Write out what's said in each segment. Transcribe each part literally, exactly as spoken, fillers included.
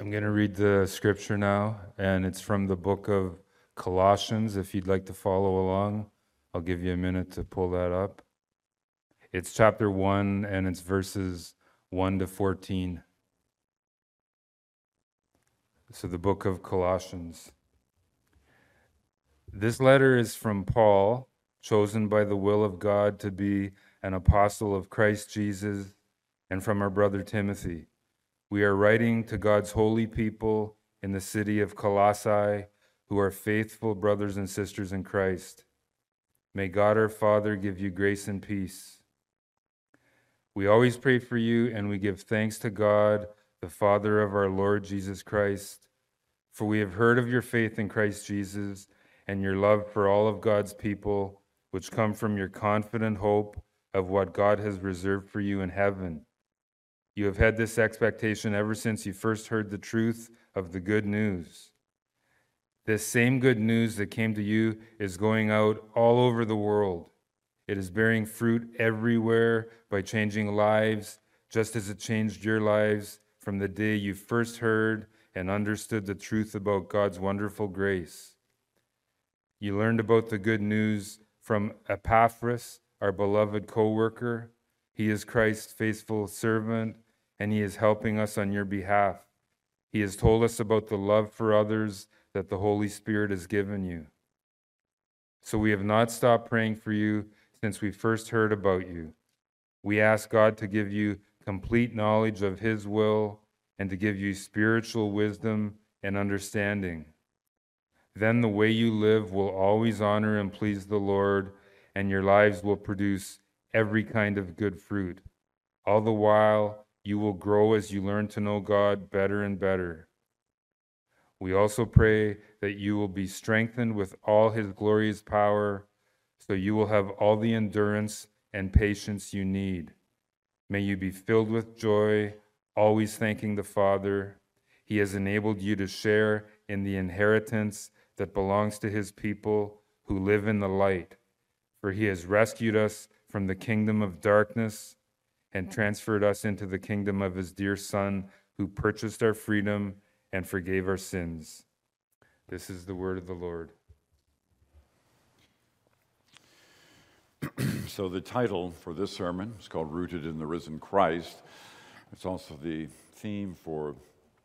I'm going to read the scripture now, and it's from the book of Colossians. If you'd like to follow along, I'll give you a minute to pull that up. It's chapter one, and it's verses one to fourteen. So the book of Colossians. This letter is from Paul, chosen by the will of God to be an apostle of Christ Jesus, and from our brother Timothy. We are writing to God's holy people in the city of Colossae, who are faithful brothers and sisters in Christ. May God our Father give you grace and peace. We always pray for you, and we give thanks to God, the Father of our Lord Jesus Christ, for we have heard of your faith in Christ Jesus and your love for all of God's people, which come from your confident hope of what God has reserved for you in heaven. You have had this expectation ever since you first heard the truth of the good news. This same good news that came to you is going out all over the world. It is bearing fruit everywhere by changing lives, just as it changed your lives from the day you first heard and understood the truth about God's wonderful grace. You learned about the good news from Epaphras, our beloved co-worker. He is Christ's faithful servant, and he is helping us on your behalf. He has told us about the love for others that the Holy Spirit has given you. So we have not stopped praying for you since we first heard about you. We ask God to give you complete knowledge of his will and to give you spiritual wisdom and understanding. Then the way you live will always honor and please the Lord, and your lives will produce every kind of good fruit. All the while, you will grow as you learn to know God better and better. We also pray that you will be strengthened with all his glorious power, so you will have all the endurance and patience you need. May you be filled with joy, always thanking the Father. He has enabled you to share in the inheritance that belongs to his people who live in the light, for he has rescued us from the kingdom of darkness and transferred us into the kingdom of his dear Son, who purchased our freedom and forgave our sins. This is the word of the Lord. So the title for this sermon is called Rooted in the Risen Christ. It's also the theme for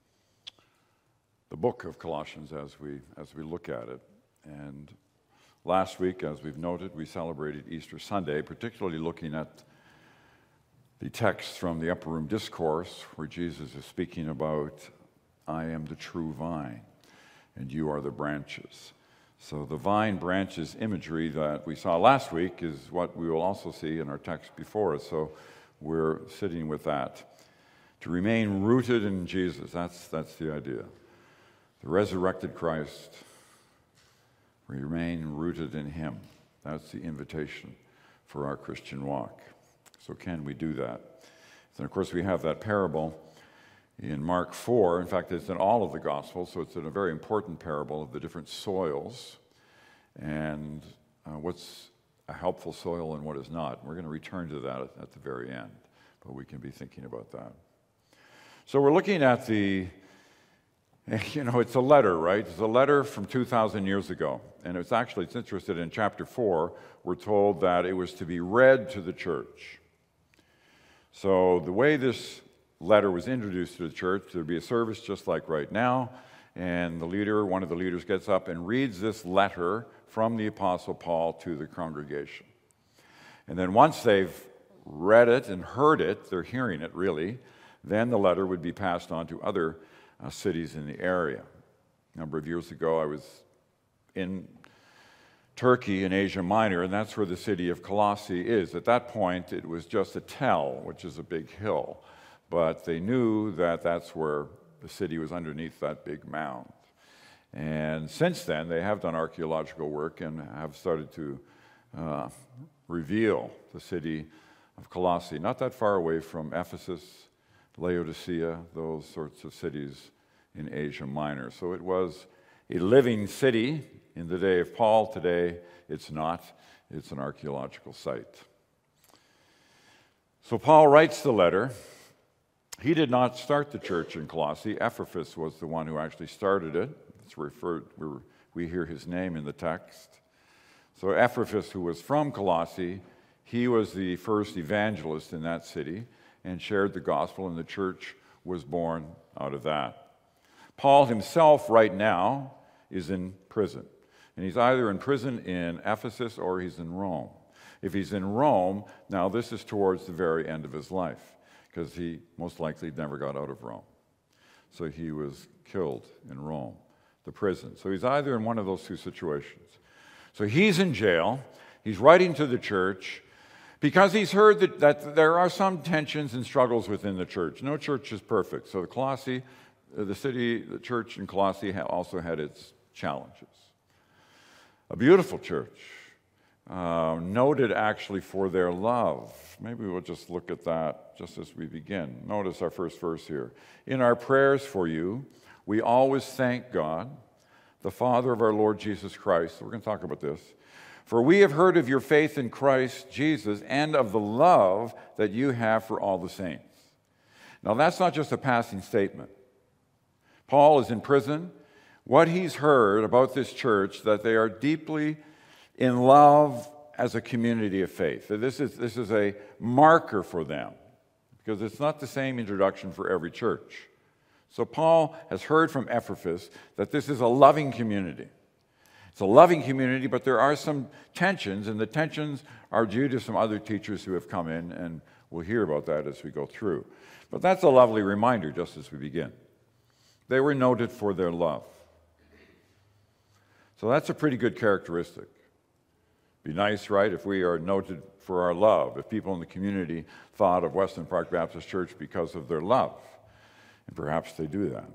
the book of Colossians as we as we look at it. And last week, as we've noted, we celebrated Easter Sunday, particularly looking at the text from the Upper Room Discourse, where Jesus is speaking about, I am the true vine, and you are the branches. So the vine branches imagery that we saw last week is what we will also see in our text before us. So we're sitting with that. To remain rooted in Jesus, that's, that's the idea. The resurrected Christ, we remain rooted in him. That's the invitation for our Christian walk. So can we do that? And of course, we have that parable in Mark four. In fact, it's in all of the Gospels, so it's in a very important parable of the different soils and uh, what's a helpful soil and what is not. We're going to return to that at, at the very end, but we can be thinking about that. So we're looking at the, you know, it's a letter, right? It's a letter from two thousand years ago. And it's actually, it's interesting, in chapter four, we're told that it was to be read to the church. So the way this letter was introduced to the church, there'd be a service just like right now, and the leader, one of the leaders, gets up and reads this letter from the Apostle Paul to the congregation. And then once they've read it and heard it, they're hearing it really, then the letter would be passed on to other uh, cities in the area. A number of years ago, I was in Turkey in Asia Minor, and that's where the city of Colossae is. At that point, it was just a tell, which is a big hill, but they knew that that's where the city was underneath that big mound. And since then, they have done archaeological work and have started to uh, reveal the city of Colossae, not that far away from Ephesus, Laodicea, those sorts of cities in Asia Minor. So it was a living city in the day of Paul. Today, it's not. It's an archaeological site. So Paul writes the letter, He did not start the church in Colossae. Epaphras was the one who actually started it. It's referred, we hear his name in the text. So Epaphras, who was from Colossae, he was the first evangelist in that city and shared the gospel, and the church was born out of that. Paul himself right now is in prison. And he's either in prison in Ephesus or he's in Rome. If he's in Rome, now this is towards the very end of his life, because he most likely never got out of Rome. So he was killed in Rome, the prison. So he's either in one of those two situations. So he's in jail. He's writing to the church because he's heard that, that there are some tensions and struggles within the church. No church is perfect. So the Colossae, the city, the church in Colossae also had its challenges. A beautiful church, uh, noted actually for their love. Maybe we'll just look at that just as we begin. Notice our first verse here. In our prayers for you, we always thank God, the Father of our Lord Jesus Christ. We're going to talk about this. For we have heard of your faith in Christ Jesus and of the love that you have for all the saints. Now, that's not just a passing statement. Paul is in prison. What he's heard about this church, that they are deeply in love as a community of faith. This is, this is a marker for them, because it's not the same introduction for every church. So Paul has heard from Epaphras that this is a loving community. It's a loving community, but there are some tensions, and the tensions are due to some other teachers who have come in, and we'll hear about that as we go through. But that's a lovely reminder just as we begin. They were noted for their love. So that's a pretty good characteristic. Be nice, right, if we are noted for our love, if people in the community thought of Weston Park Baptist Church because of their love. And perhaps they do that.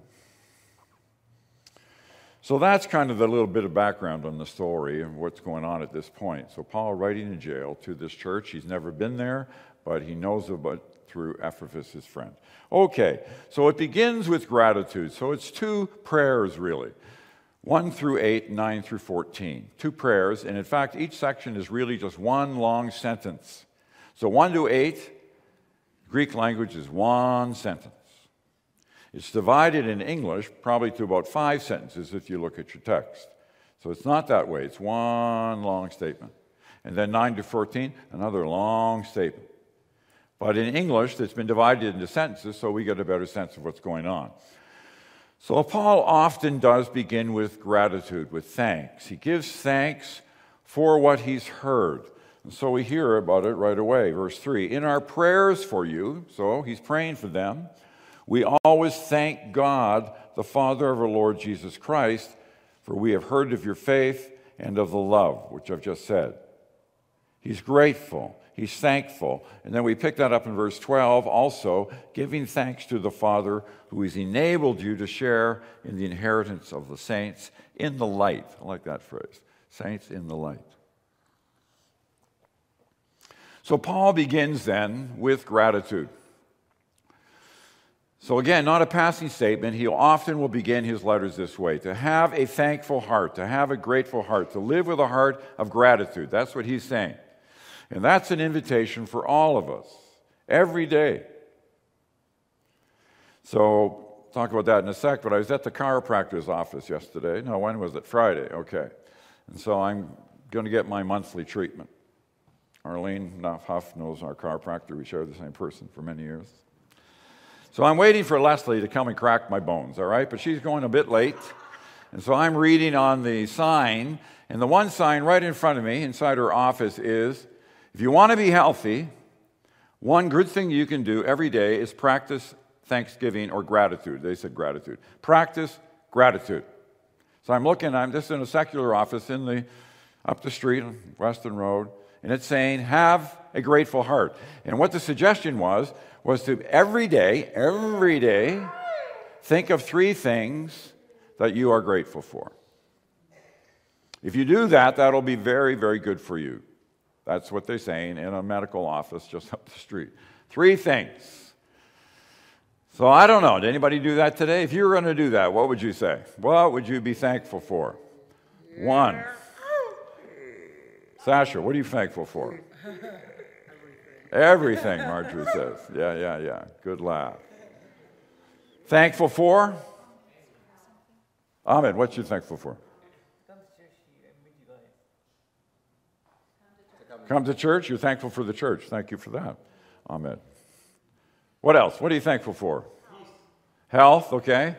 So that's kind of the little bit of background on the story and what's going on at this point. So Paul writing in jail to this church. He's never been there, but he knows about it through Epaphras, his friend. Okay, so it begins with gratitude. So it's two prayers, really. one through eight, nine through fourteen. Two prayers, and in fact, each section is really just one long sentence. So one to eight, Greek language is one sentence. It's divided in English probably to about five sentences if you look at your text. So it's not that way. It's one long statement. And then nine to fourteen, another long statement. But in English, it's been divided into sentences, so we get a better sense of what's going on. So Paul often does begin with gratitude, with thanks. He gives thanks for what he's heard. And so we hear about it right away. Verse three, in our prayers for you, so he's praying for them, we always thank God, the Father of our Lord Jesus Christ, for we have heard of your faith and of the love, which I've just said. He's grateful. He's thankful. And then we pick that up in verse twelve, also giving thanks to the Father who has enabled you to share in the inheritance of the saints in the light. I like that phrase, saints in the light. So Paul begins then with gratitude. So again, not a passing statement. He often will begin his letters this way, to have a thankful heart, to have a grateful heart, to live with a heart of gratitude. That's what he's saying. And that's an invitation for all of us, every day. So, talk about that in a sec, but I was at the chiropractor's office yesterday. No, when was it? Friday, okay. And so I'm going to get my monthly treatment. Arlene Huff knows our chiropractor. We share the same person for many years. So I'm waiting for Leslie to come and crack my bones, all right? But she's going a bit late. And so I'm reading on the sign, and the one sign right in front of me inside her office is, if you want to be healthy, one good thing you can do every day is practice thanksgiving or gratitude. They said gratitude. Practice gratitude. So I'm looking, I'm just in a secular office in the up the street on Weston Road, and it's saying, have a grateful heart. And what the suggestion was, was to every day, every day, think of three things that you are grateful for. If you do that, that'll be very, very good for you. That's what they're saying in a medical office just up the street. Three things. So I don't know. Did anybody do that today? If you were going to do that, what would you say? What would you be thankful for? One. Sasha, what are you thankful for? Everything, Marjorie says. Yeah, yeah, yeah. Good laugh. Thankful for? Ahmed, what you thankful for? Come to church? You're thankful for the church. Thank you for that, Ahmed. What else? What are you thankful for? Health, okay.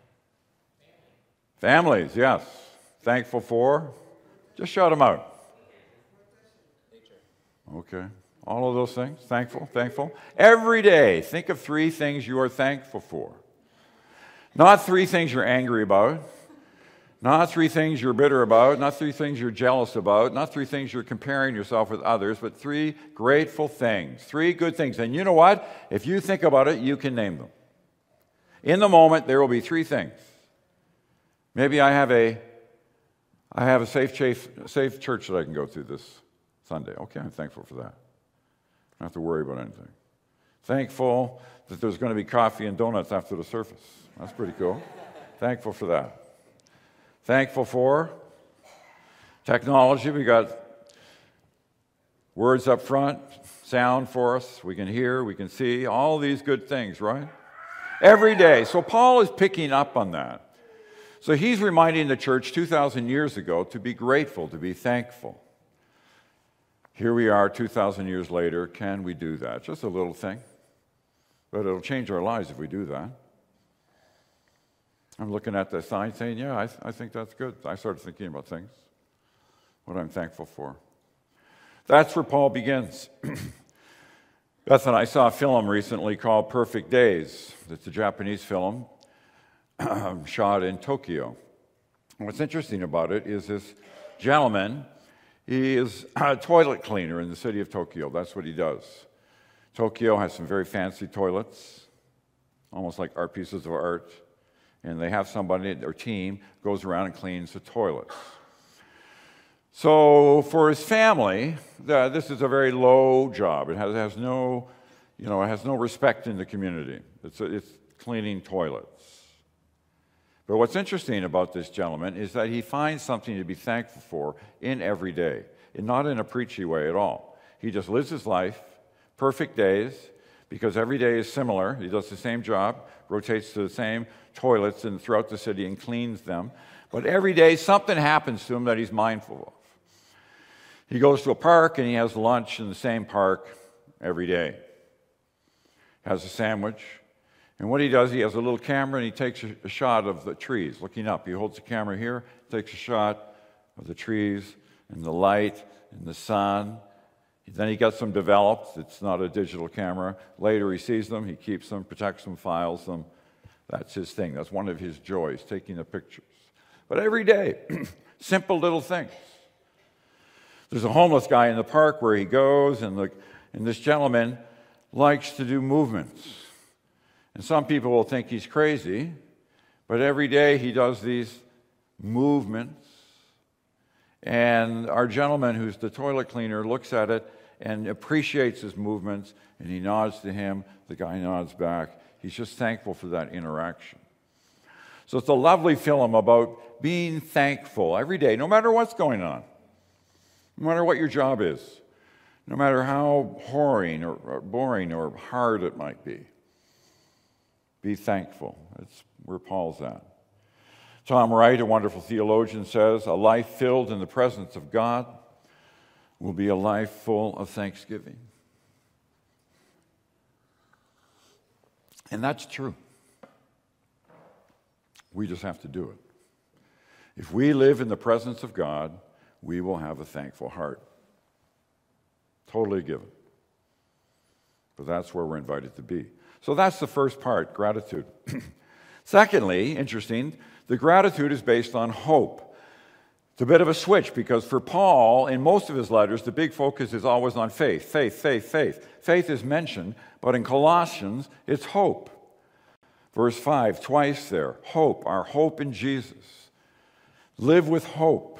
Families, yes. Thankful for? Just shout them out. Okay. All of those things. Thankful, thankful. Every day, think of three things you are thankful for. Not three things you're angry about. Not three things you're bitter about. Not three things you're jealous about. Not three things you're comparing yourself with others, but three grateful things. Three good things. And you know what? If you think about it, you can name them. In the moment, there will be three things. Maybe I have a, I have a safe, safe, safe church that I can go to this Sunday. Okay, I'm thankful for that. I don't have to worry about anything. Thankful that there's going to be coffee and donuts after the service. That's pretty cool. Thankful for that. Thankful for technology. We got words up front, sound for us. We can hear, we can see, all these good things, right? Every day. So Paul is picking up on that. So he's reminding the church two thousand years ago to be grateful, to be thankful. Here we are two thousand years later. Can we do that? Just a little thing. But it'll change our lives if we do that. I'm looking at the sign saying, yeah, I, th- I think that's good. I started thinking about things, what I'm thankful for. That's where Paul begins. Beth and I saw a film recently called Perfect Days. It's a Japanese film shot in Tokyo. And what's interesting about it is this gentleman, he is a toilet cleaner in the city of Tokyo. That's what he does. Tokyo has some very fancy toilets, almost like art pieces of art. And they have somebody, their team, goes around and cleans the toilets. So for his family, the, this is a very low job. It has, has no, you know, it has no respect in the community. It's, a, it's cleaning toilets. But what's interesting about this gentleman is that he finds something to be thankful for in every day, and not in a preachy way at all. He just lives his life, perfect days, because every day is similar. He does the same job, rotates to the same toilets and throughout the city and cleans them. But every day something happens to him that he's mindful of. He goes to a park and he has lunch in the same park every day. Has a sandwich. And what he does, he has a little camera and he takes a, a shot of the trees, looking up. He holds the camera here, takes a shot of the trees and the light and the sun. Then he gets them developed. It's not a digital camera. Later he sees them, he keeps them, protects them, files them. That's his thing. That's one of his joys, taking the pictures. But every day, simple little things. There's a homeless guy in the park where he goes, and, the, and this gentleman likes to do movements. And some people will think he's crazy, but every day he does these movements. And our gentleman, who's the toilet cleaner, looks at it and appreciates his movements, and he nods to him. The guy nods back. He's just thankful for that interaction. So it's a lovely film about being thankful every day, no matter what's going on, no matter what your job is, no matter how boring or, or boring or hard it might be. Be thankful. That's where Paul's at. Tom Wright, a wonderful theologian, says, a life filled in the presence of God will be a life full of thanksgiving. And that's true. We just have to do it. If we live in the presence of God, we will have a thankful heart. Totally given. But that's where we're invited to be. So that's the first part, gratitude. Secondly, interesting, the gratitude is based on hope. It's a bit of a switch because for Paul, in most of his letters, the big focus is always on faith, faith, faith, faith. Faith is mentioned, but in Colossians, it's hope. Verse five, twice there, hope, our hope in Jesus. Live with hope.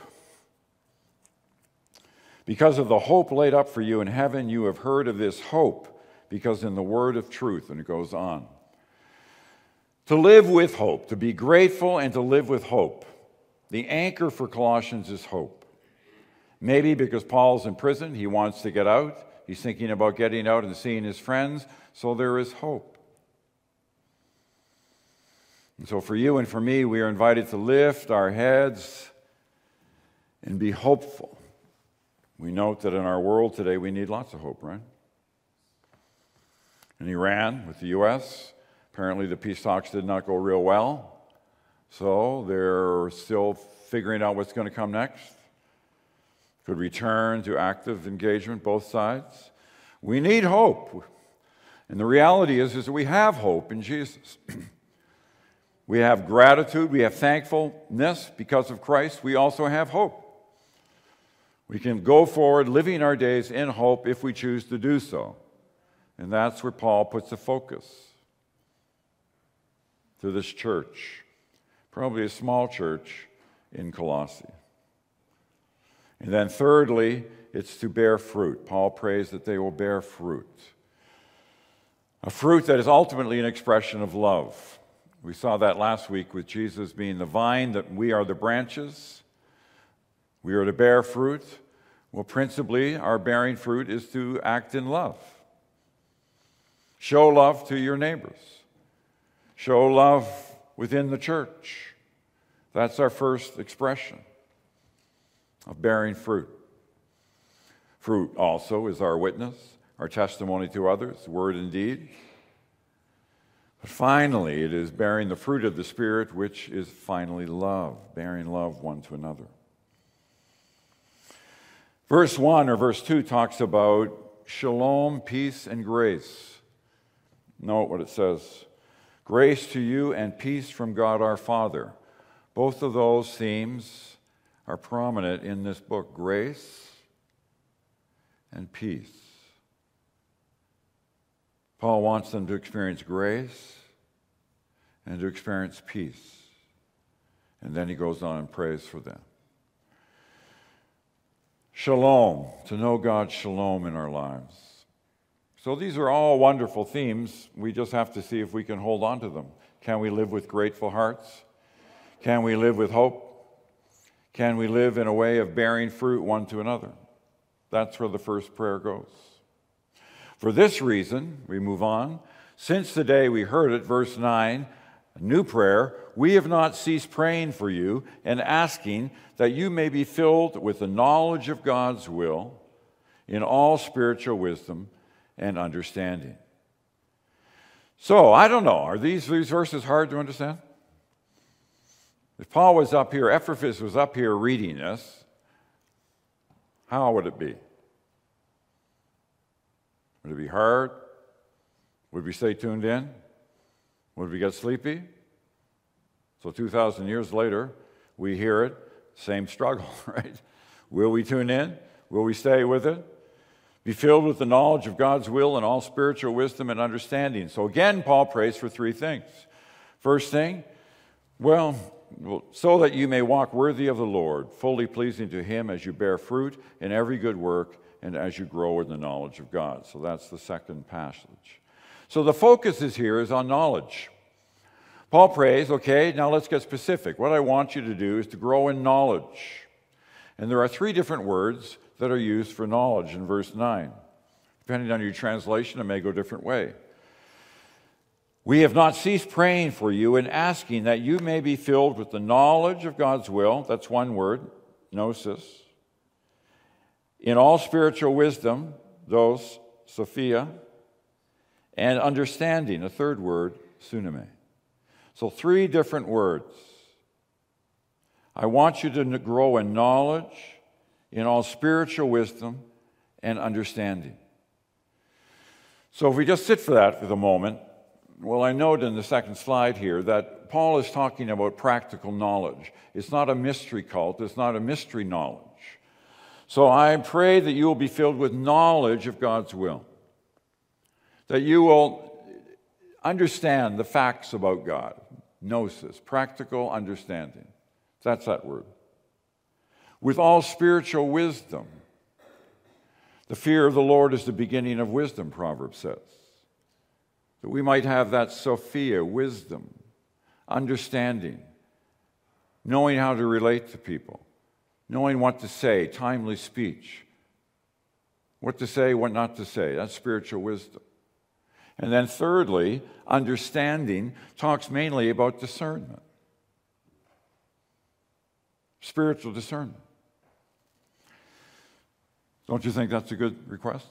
Because of the hope laid up for you in heaven, you have heard of this hope, because in the word of truth, and it goes on. To live with hope, to be grateful and to live with hope. The anchor for Colossians is hope. Maybe because Paul's in prison, he wants to get out. He's thinking about getting out and seeing his friends, so there is hope. And so for you and for me, we are invited to lift our heads and be hopeful. We note that in our world today, we need lots of hope, right? In Iran, with the U S, apparently the peace talks did not go real well. So they're still figuring out what's going to come next. Could return to active engagement, both sides. We need hope. And the reality is, is that we have hope in Jesus. We have gratitude, we have thankfulness because of Christ. We also have hope. We can go forward living our days in hope if we choose to do so. And that's where Paul puts the focus to this church, probably a small church in Colossae. And then thirdly, it's to bear fruit. Paul prays that they will bear fruit. A fruit that is ultimately an expression of love. We saw that last week with Jesus being the vine, that we are the branches. We are to bear fruit. Well, principally, our bearing fruit is to act in love. Show love to your neighbors. Show love within the church. That's our first expression of bearing fruit. Fruit also is our witness, our testimony to others, word and deed. But finally, it is bearing the fruit of the Spirit, which is finally love, bearing love one to another. Verse one or verse two talks about shalom, peace, and grace. Note what it says. Grace to you and peace from God our Father. Both of those themes are prominent in this book, grace and peace. Paul wants them to experience grace and to experience peace. And then he goes on and prays for them. Shalom, to know God's shalom in our lives. So these are all wonderful themes. We just have to see if we can hold on to them. Can we live with grateful hearts? Can we live with hope? Can we live in a way of bearing fruit one to another? That's where the first prayer goes. For this reason, we move on. Since the day we heard it, verse nine, a new prayer, we have not ceased praying for you and asking that you may be filled with the knowledge of God's will in all spiritual wisdom and understanding. So, I don't know, are these, these verses hard to understand? If Paul was up here, Epaphras was up here reading this, how would it be? Would it be hard? Would we stay tuned in? Would we get sleepy? So two thousand years later, we hear it, same struggle, right? Will we tune in? Will we stay with it? Be filled with the knowledge of God's will and all spiritual wisdom and understanding. So again, Paul prays for three things. First thing, well, so that you may walk worthy of the Lord, fully pleasing to him as you bear fruit in every good work and as you grow in the knowledge of God. So that's the second passage. So the focus is here is on knowledge. Paul prays, okay, now let's get specific. What I want you to do is to grow in knowledge. And there are three different words that are used for knowledge in verse nine. Depending on your translation, it may go a different way. We have not ceased praying for you and asking that you may be filled with the knowledge of God's will. That's one word, gnosis. In all spiritual wisdom, those, Sophia, and understanding, a third word, suname. So three different words. I want you to grow in knowledge, in all spiritual wisdom, and understanding. So if we just sit for that for the moment, well, I note in the second slide here that Paul is talking about practical knowledge. It's not a mystery cult. It's not a mystery knowledge. So I pray that you will be filled with knowledge of God's will, that you will understand the facts about God, gnosis, practical understanding. That's that word. With all spiritual wisdom. The fear of the Lord is the beginning of wisdom, Proverbs says. That we might have that Sophia, wisdom, understanding, knowing how to relate to people, knowing what to say, timely speech, what to say, what not to say. That's spiritual wisdom. And then thirdly, understanding talks mainly about discernment. Spiritual discernment. Don't you think that's a good request?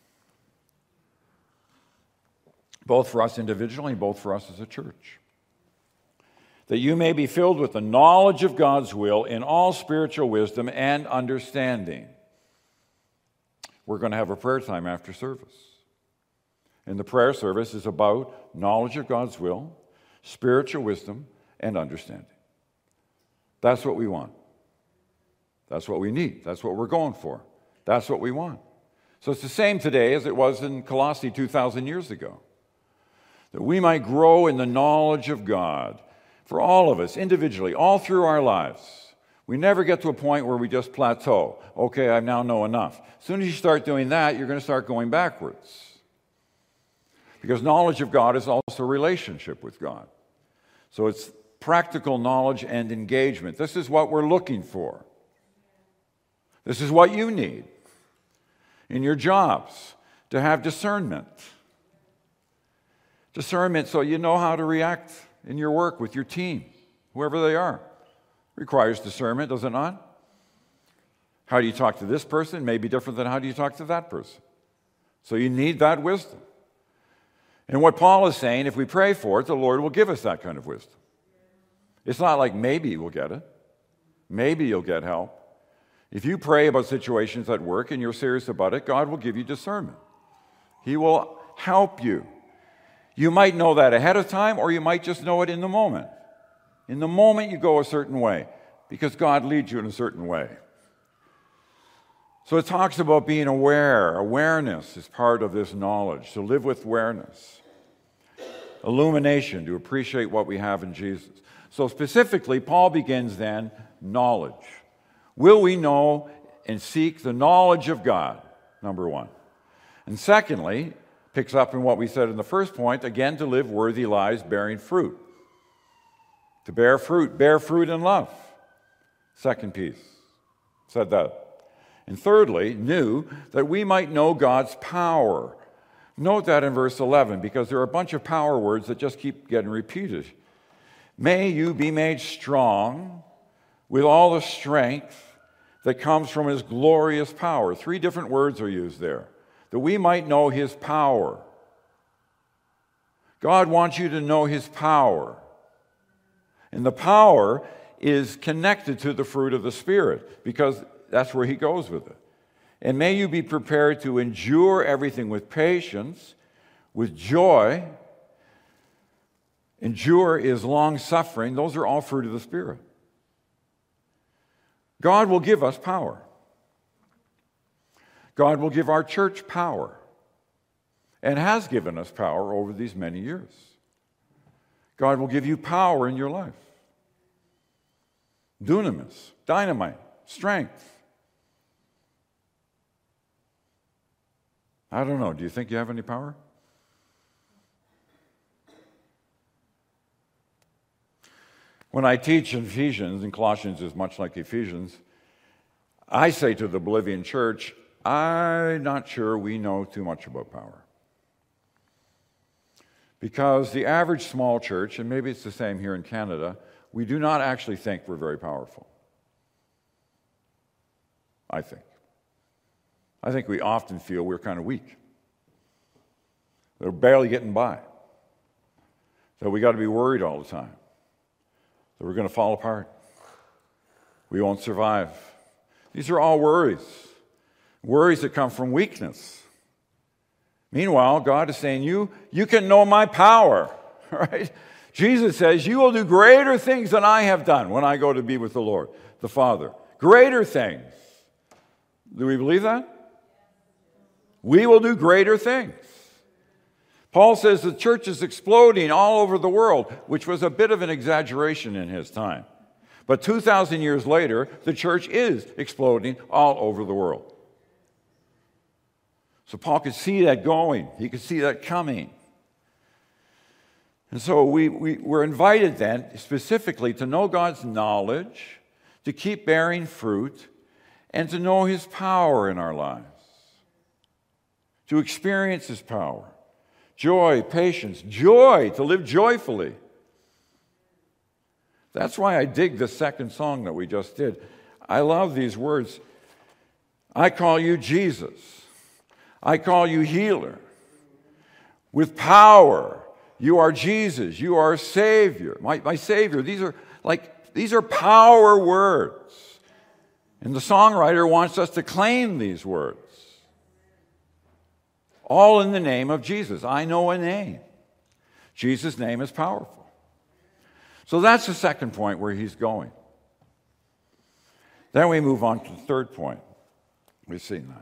Both for us individually, both for us as a church. That you may be filled with the knowledge of God's will in all spiritual wisdom and understanding. We're going to have a prayer time after service. And the prayer service is about knowledge of God's will, spiritual wisdom, and understanding. That's what we want. That's what we need. That's what we're going for. That's what we want. So it's the same today as it was in Colossae two thousand years ago. That we might grow in the knowledge of God for all of us, individually, all through our lives. We never get to a point where we just plateau. Okay, I now know enough. As soon as you start doing that, you're going to start going backwards. Because knowledge of God is also a relationship with God. So it's practical knowledge and engagement. This is what we're looking for. This is what you need in your jobs, to have discernment. Discernment so you know how to react in your work with your team, whoever they are. Requires discernment, does it not? How do you talk to this person may be different than how do you talk to that person. So you need that wisdom. And what Paul is saying, if we pray for it, the Lord will give us that kind of wisdom. It's not like maybe we'll get it. Maybe you'll get help. If you pray about situations at work and you're serious about it, God will give you discernment. He will help you. You might know that ahead of time, or you might just know it in the moment. In the moment, you go a certain way because God leads you in a certain way. So it talks about being aware. Awareness is part of this knowledge, to live with awareness. Illumination, to appreciate what we have in Jesus. So specifically, Paul begins then, knowledge. Will we know and seek the knowledge of God? Number one. And secondly, picks up in what we said in the first point, again, to live worthy lives bearing fruit. To bear fruit, bear fruit in love. Second piece, said that. And thirdly, new, that we might know God's power. Note that in verse eleven, because there are a bunch of power words that just keep getting repeated. May you be made strong with all the strength that comes from his glorious power. Three different words are used there. That we might know his power. God wants you to know his power. And the power is connected to the fruit of the Spirit, because that's where he goes with it. And may you be prepared to endure everything with patience, with joy. Endure is long-suffering. Those are all fruit of the Spirit. God will give us power. God will give our church power, and has given us power over these many years. God will give you power in your life. Dunamis, dynamite, strength. I don't know. Do you think you have any power? When I teach in Ephesians, and Colossians is much like Ephesians, I say to the Bolivian church, I'm not sure we know too much about power. Because the average small church, and maybe it's the same here in Canada, we do not actually think we're very powerful. I think. I think we often feel we're kind of weak. They're barely getting by. So we got to be worried all the time that we're going to fall apart. We won't survive. These are all worries. Worries that come from weakness. Meanwhile, God is saying, you, you can know my power, right? Jesus says, you will do greater things than I have done when I go to be with the Lord, the Father. Greater things. Do we believe that? We will do greater things. Paul says the church is exploding all over the world, which was a bit of an exaggeration in his time. But two thousand years later, the church is exploding all over the world. So Paul could see that going. He could see that coming. And so we, we, we're invited then specifically to know God's knowledge, to keep bearing fruit, and to know his power in our lives. To experience his power. joy, patience, joy, to live joyfully. That's why I dig the second song that we just did. I love these words. I call you Jesus. I call you healer. With power, you are Jesus. You are Savior. My, my Savior. These are like, these are power words. And the songwriter wants us to claim these words. All in the name of Jesus. I know a name. Jesus' name is powerful. So that's the second point where he's going. Then we move on to the third point. We've seen that.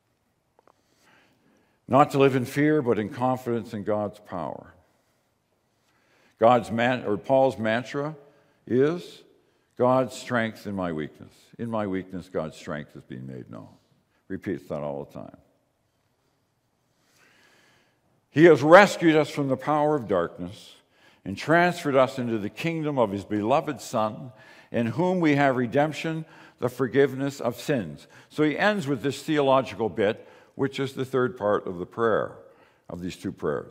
Not to live in fear, but in confidence in God's power. God's man, or Paul's mantra is God's strength in my weakness. In my weakness, God's strength is being made known. Repeats that all the time. He has rescued us from the power of darkness and transferred us into the kingdom of his beloved Son, in whom we have redemption, the forgiveness of sins. So he ends with this theological bit, which is the third part of the prayer, of these two prayers.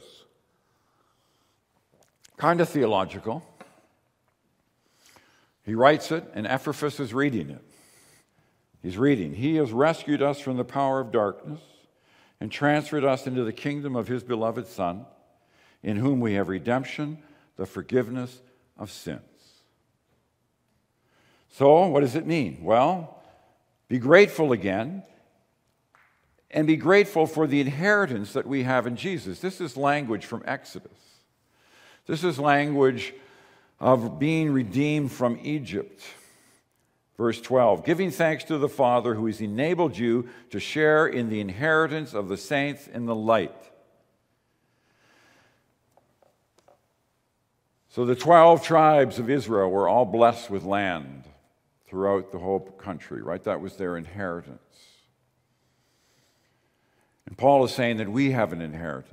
Kind of theological. He writes it, and Epaphras is reading it. He's reading, he has rescued us from the power of darkness and transferred us into the kingdom of his beloved Son, in whom we have redemption, the forgiveness of sins. So, what does it mean? Well, be grateful again, and be grateful for the inheritance that we have in Jesus. This is language from Exodus. This is language of being redeemed from Egypt. Verse twelve, giving thanks to the Father who has enabled you to share in the inheritance of the saints in the light. So the twelve tribes of Israel were all blessed with land throughout the whole country, right? That was their inheritance. And Paul is saying that we have an inheritance.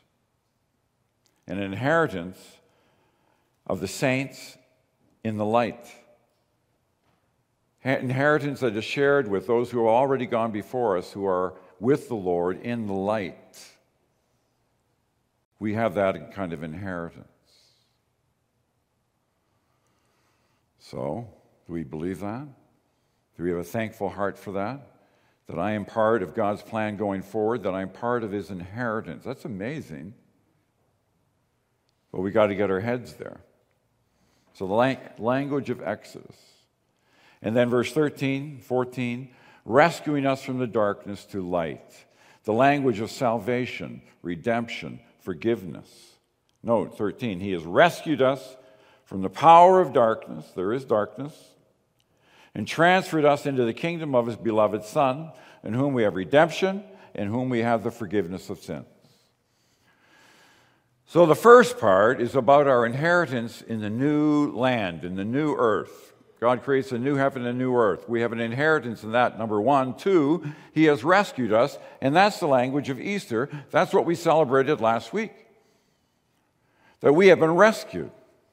An inheritance of the saints in the light. Inheritance that is shared with those who have already gone before us, who are with the Lord in the light. We have that kind of inheritance. So, do we believe that? Do we have a thankful heart for that? That I am part of God's plan going forward, that I'm part of his inheritance. That's amazing. But we got to get our heads there. So the lang- language of Exodus. And then verse thirteen, fourteen, rescuing us from the darkness to light. The language of salvation, redemption, forgiveness. Note thirteen, he has rescued us from the power of darkness, there is darkness, and transferred us into the kingdom of his beloved Son, in whom we have redemption, in whom we have the forgiveness of sins. So the first part is about our inheritance in the new land, in the new earth. God creates a new heaven and a new earth. We have an inheritance in that, number one. Two, he has rescued us, and that's the language of Easter. That's what we celebrated last week. That we have been rescued.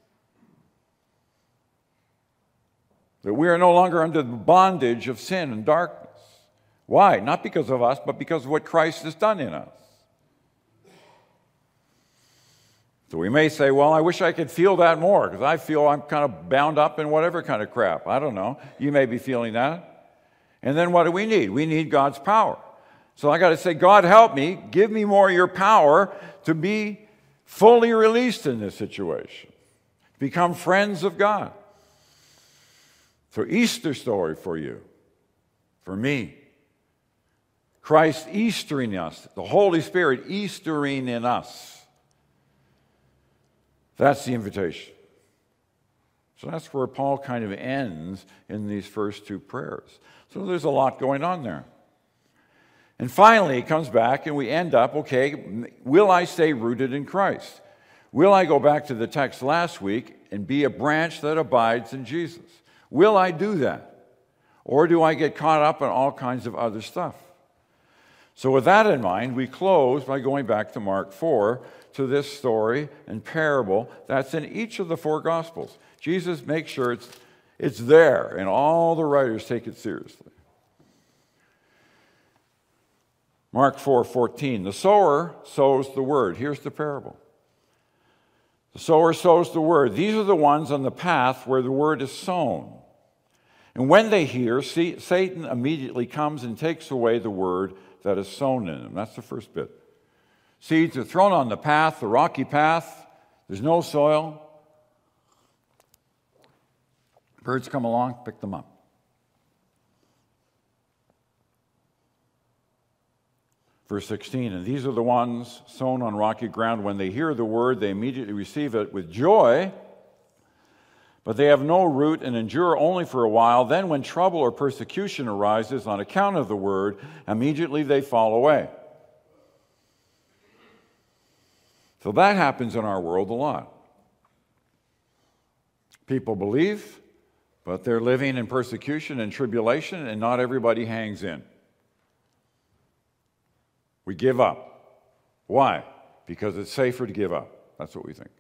That we are no longer under the bondage of sin and darkness. Why? Not because of us, but because of what Christ has done in us. So we may say, well, I wish I could feel that more, because I feel I'm kind of bound up in whatever kind of crap. I don't know. You may be feeling that. And then what do we need? We need God's power. So I got to say, God, help me. Give me more of your power to be fully released in this situation. Become friends of God. So Easter story for you, for me. Christ Eastering us, the Holy Spirit Eastering in us. That's the invitation. So that's where Paul kind of ends in these first two prayers. So there's a lot going on there. And finally, he comes back and we end up, okay, will I stay rooted in Christ? Will I go back to the text last week and be a branch that abides in Jesus? Will I do that? Or do I get caught up in all kinds of other stuff? So with that in mind, we close by going back to Mark four, to this story and parable that's in each of the four Gospels. Jesus makes sure it's, it's there, and all the writers take it seriously. Mark four fourteen, the sower sows the word. Here's the parable. The sower sows the word. These are the ones on the path where the word is sown. And when they hear, see, Satan immediately comes and takes away the word that is sown in them. That's the first bit. Seeds are thrown on the path, the rocky path. There's no soil. Birds come along, pick them up. Verse sixteen, and these are the ones sown on rocky ground. When they hear the word, they immediately receive it with joy, but they have no root and endure only for a while. Then when trouble or persecution arises on account of the word, immediately they fall away. So that happens in our world a lot. People believe, but they're living in persecution and tribulation, and not everybody hangs in. We give up. Why? Because it's safer to give up. That's what we think.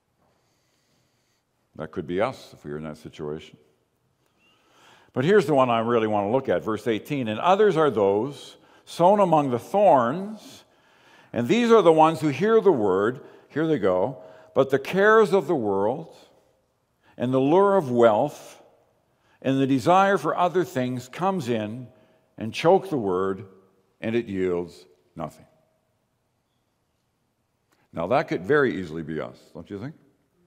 That could be us if we were in that situation. But here's the one I really want to look at, verse eighteen. And others are those sown among the thorns, and these are the ones who hear the word, here they go, but the cares of the world and the lure of wealth and the desire for other things comes in and choke the word, and it yields nothing. Now that could very easily be us, don't you think?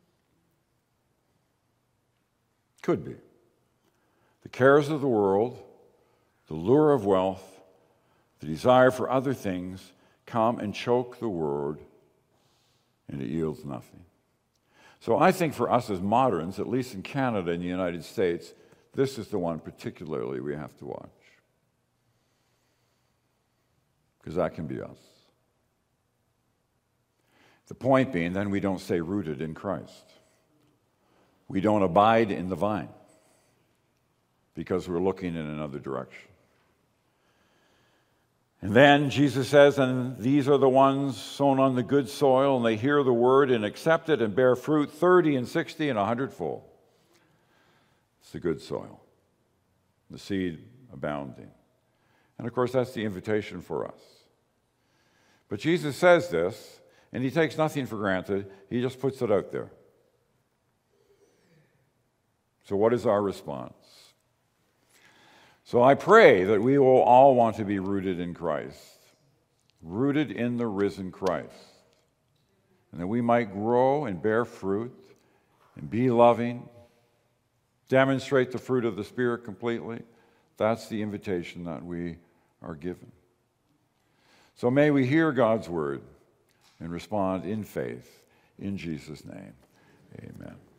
Could be. The cares of the world, the lure of wealth, the desire for other things come and choke the word, and it yields nothing. So I think for us as moderns, at least in Canada and the United States, this is the one particularly we have to watch. Because that can be us. The point being, then we don't stay rooted in Christ. We don't abide in the vine because we're looking in another direction. And then Jesus says, and these are the ones sown on the good soil, and they hear the word and accept it and bear fruit thirty and sixty and a hundredfold. It's the good soil, the seed abounding. And of course, that's the invitation for us. But Jesus says this, and he takes nothing for granted. He just puts it out there. So what is our response? So I pray that we will all want to be rooted in Christ, rooted in the risen Christ, and that we might grow and bear fruit and be loving, demonstrate the fruit of the Spirit completely. That's the invitation that we are given. So may we hear God's word and respond in faith. In Jesus' name, amen.